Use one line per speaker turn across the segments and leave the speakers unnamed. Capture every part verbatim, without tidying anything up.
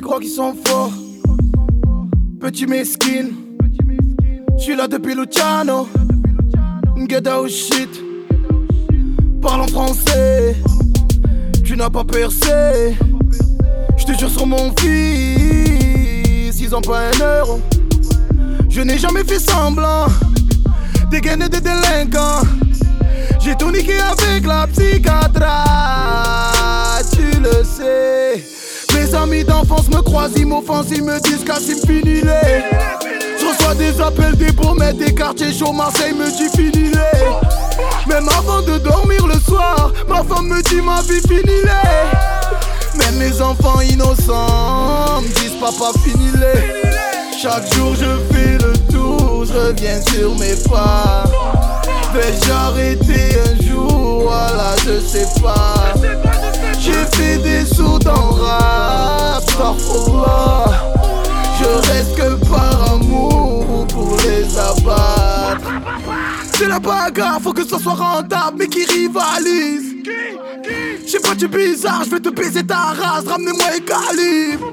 croient qu'ils sont forts. Petit mesquine, j'suis là depuis Luciano. Get out shit, parle en français. Tu n'as pas percé. J'te jure sur mon fils, ils ont pas un euro. Je n'ai jamais fait semblant dégainer des délinquants. J'ai tout niqué avec la psychiatre, tu le sais. Mes amis d'enfance me croisent, ils m'offensent, ils me disent Kassim fini-les. Je reçois des appels des promesses, des quartiers chauds, Marseille me dit fini-les. Même avant de dormir le soir, ma femme me dit ma vie fini-les. Même mes enfants innocents me disent papa fini-les. Chaque jour je fais le tour, je reviens sur mes pas. Vais-je arrêter un jour, voilà je sais pas. J'ai fait des sauts dans rap, Starfallah. Je reste que par amour pour les abattre. C'est la bagarre, faut que ça soit rentable, mais qui rivalise. J'ai pas du bizarre, je vais te baiser ta race, ramenez-moi les calibres.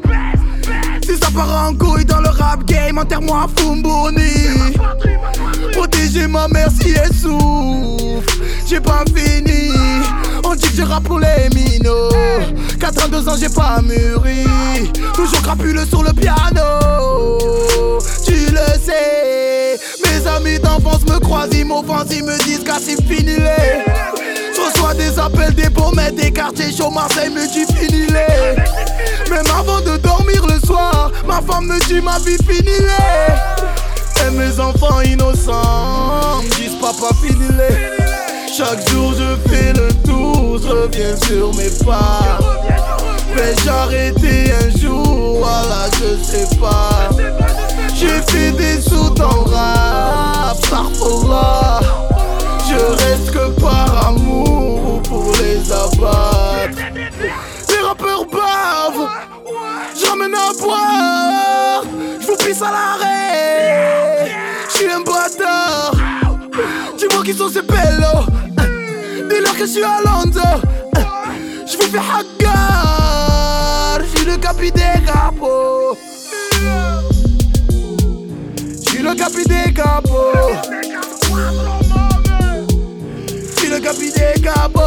Si ça part en couille dans le rap game, enterre-moi à Fumboni. Protéger ma mère si elle souffre, j'ai pas fini. On dit que je rappe pour les minots. Quatre-vingt-deux ans j'ai pas mûri, toujours crapuleux sur le piano. Tu le sais, mes amis d'enfance me croisent, ils m'offensent, ils me disent Kassim fini-les. Je reçois des appels, des promesses, des quartiers chauds, Marseille me dit fini-les. Même avant de dormir le soir, ma femme me dit ma vie fini-les. Et mes enfants innocents me disent papa fini-les. Chaque jour je fais le tour, je reviens sur mes pas. Vais-je arrêter un jour, voilà je sais pas. J'ai fait des sauts dans rap, Starfallah. Je reste que par amour pour les abattre. Les rappeurs bavent, j'emmène à boire, j'vous pisse à l'arrêt. J'suis un bâtard, dis-moi qui sont ces bellos. Dis-leur que j'suis à Londres, j'vous fais hagar. J'suis le capi des capots, j'suis le capi des capots, j'suis le capi des capots.